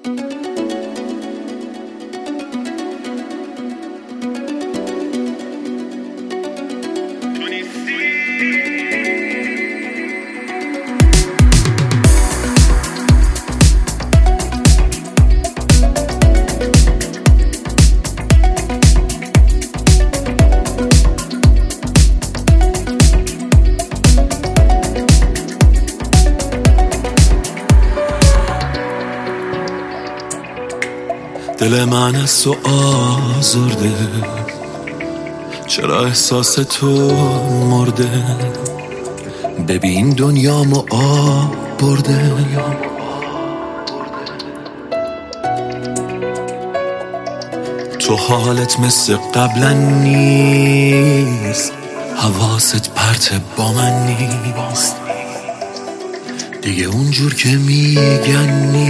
دل من از تو آزرده، چرا احساس تو مرده؟ ببین دنیامو آب برده. تو حالت مثل قبلا نیست، حواست پرت با من نیست دیگه اونجور که میگن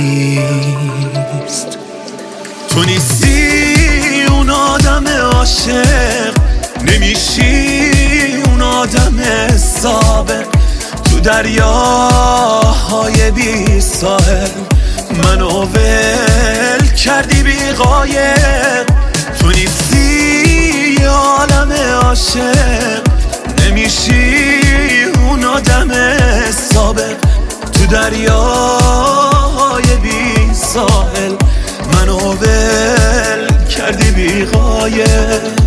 نیست. تو نیستی اون آدم عاشق، نمیشی اون آدم سابق. تو دریاهای بی ساحل منو ول کردی بی قایق. تو نیستی یه عالم عاشق، نمیشی اون آدم سابق. تو دریاهای بی ساحل منو ول کردی بی قایق.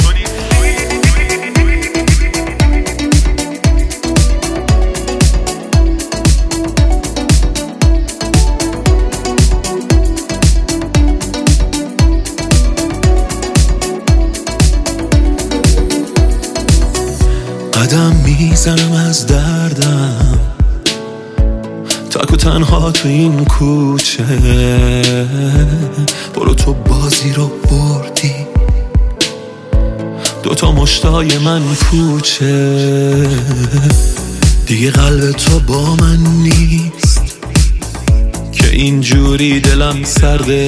قدم میزنم از دردم، تک و تنها تو این کوچه. برو تو بازی رو بردی، دوتا مشتای من کوچه. دیگه قلب تو با من نیست که اینجوری دلم سرده.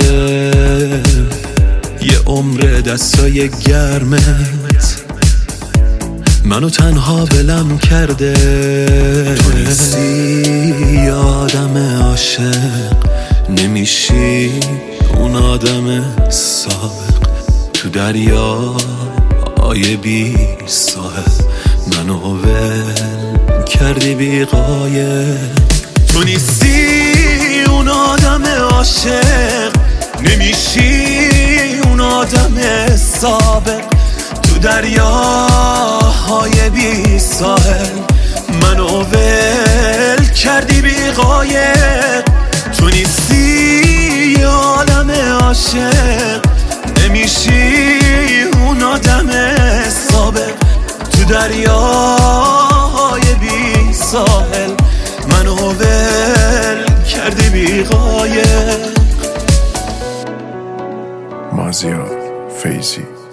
یه عمر دستای گرمت منو تنها ولم کرده. تو نیستی آدم عاشق، نمیشی اون آدم سابق. تو دریای بی ساحل منو ول کردی بی قایق. تو نیستی اون آدم عاشق، نمیشی اون آدم سابق. تو دریاهای بی ساحل منو ول کردی بی قایق. تو نیستی یه عالم عاشق، نمیشی اون آدم سابق. تو دریاهای بی ساحل منو ول کردی بی قایق. مازیار فیضی.